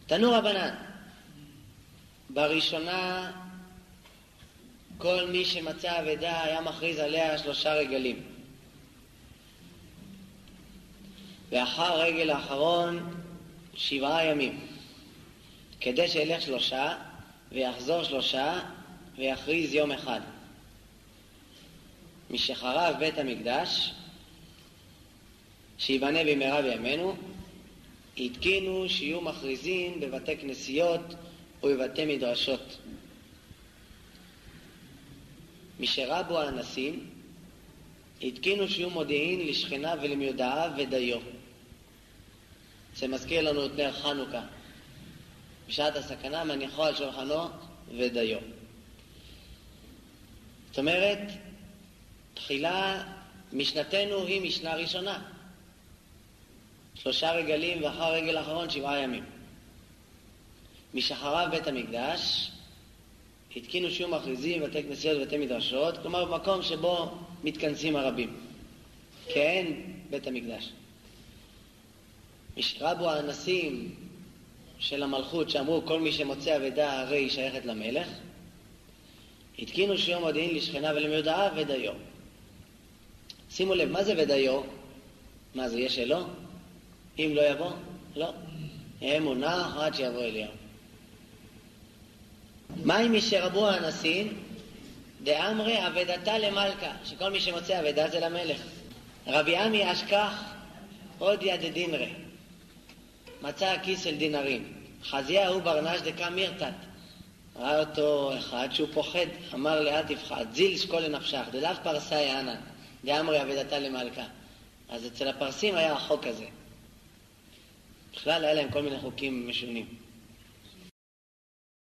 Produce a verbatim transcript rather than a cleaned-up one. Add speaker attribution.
Speaker 1: תנו רבנן, בראשונה כל מי שמצא אבדה היה מכריז עליה שלושה רגלים, ואחר רגל האחרון שבעה ימים, כדי שילך שלושה ויחזור שלושה ויכריז יום אחד. משחרב בית המקדש שיבנה במהרה בימינו, התקינו שיהיו מכריזים בבתי כנסיות ובבתי מדרשות. משרבו האנסים התקינו שיהיו מודיעין לשכנה ולמיודעיו ודיו. זה מזכיר לנו את נר חנוכה, בשעת הסכנה מניחו על שולחנו ודיו. זאת אומרת, תחילה משנתנו היא משנה ראשונה, שלושה רגלים ואחר רגל האחרון שבעה ימים. משחרב בית המקדש התקינו שיהיו מכריזים בבתי כנסיות ובתי מדרשות, כלומר במקום שבו מתכנסים הרבים, כאין בית המקדש. משרבו האנסים של המלכות שאמרו כל מי שמוצא אבדה הרי היא שייכת למלך, התקינו שיהיו מודיעין לשכנה ולמיודעיו ודיו. שימו לב, מה זה ודיו? מה זה, יש אלו? אם לא יבוא? לא. יהיה מונח עד שיבוא אליהו. מה אם משרבו האנסים? דאמרי אבדתה למלכה, שכל מי שמוצא אבדה זה למלך. רבי עמי אשכח עוד ידדינרי, מצא הכיס של דינרים, חזיה הוא ברנש דקה מירתת. ראה אותו אחד שהוא פוחד, אמר לה תפחד, זיל שקול לנפשך, דלאו פרסה יענן, דאמרי אבדתה למלכה. אז אצל הפרסים היה החוק הזה. בכלל היה להם כל מיני חוקים משונים.